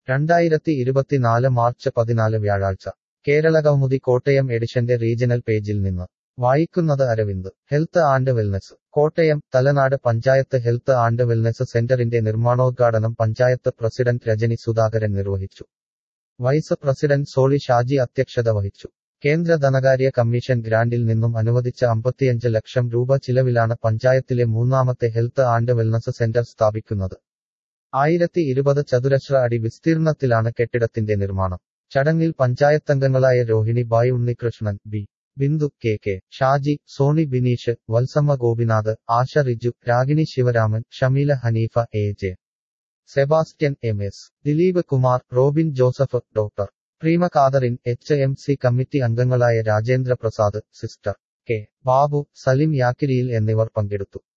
2024 March 14 വ്യാഴാഴ്ച കേരളകൗമുദി കോട്ടയം എഡിഷന്റെ regional പേജിൽ നിന്ന് വായിക്കുന്നത് Aravind. Health and wellness Kottayam. Thalanad panchayat health and wellness സെന്ററിന്റെ നിർമ്മാണോദ്ഘാടനം പഞ്ചായത്ത് പ്രസിഡന്റ് രജനി സുധാകരൻ നിർവഹിച്ചു. വൈസ് പ്രസിഡന്റ് സോളി ഷാജി അധ്യക്ഷത വഹിച്ചു. കേന്ദ്ര ധനകാര്യ കമ്മീഷൻ ഗ്രാന്റിൽ നിന്നും അനുവദിച്ച 55 ലക്ഷം രൂപ ചിലവിലാണ് പഞ്ചായത്തിലെ മൂന്നാമത്തെ ഹെൽത്ത് ആൻഡ് വെൽനസ് സെന്റർ സ്ഥാപിക്കുന്നത്. 1020 ചതുരശ്ര അടി വിസ്തീർണത്തിലാണ് കെട്ടിടത്തിന്റെ നിർമ്മാണം. ചടങ്ങിൽ പഞ്ചായത്തംഗങ്ങളായ Rohini Bai, Unnikrishnan, B. Bindu, K. Shaji, Soni Bineesh, Valsamma Gopinath, Asha Riju, Ragini Sivaraman, Shameela Haneefa, A J. Sebastian, M S. Dileep Kumar, Robin Joseph, doctor. Preema Catherine, HMC committee അംഗങ്ങളായ രാജേന്ദ്ര പ്രസാദ്, സിസ്റ്റർ. കെ. ബാബു, സലിം യാക്കിരിയിൽ എന്നിവർ പങ്കെടുത്തു.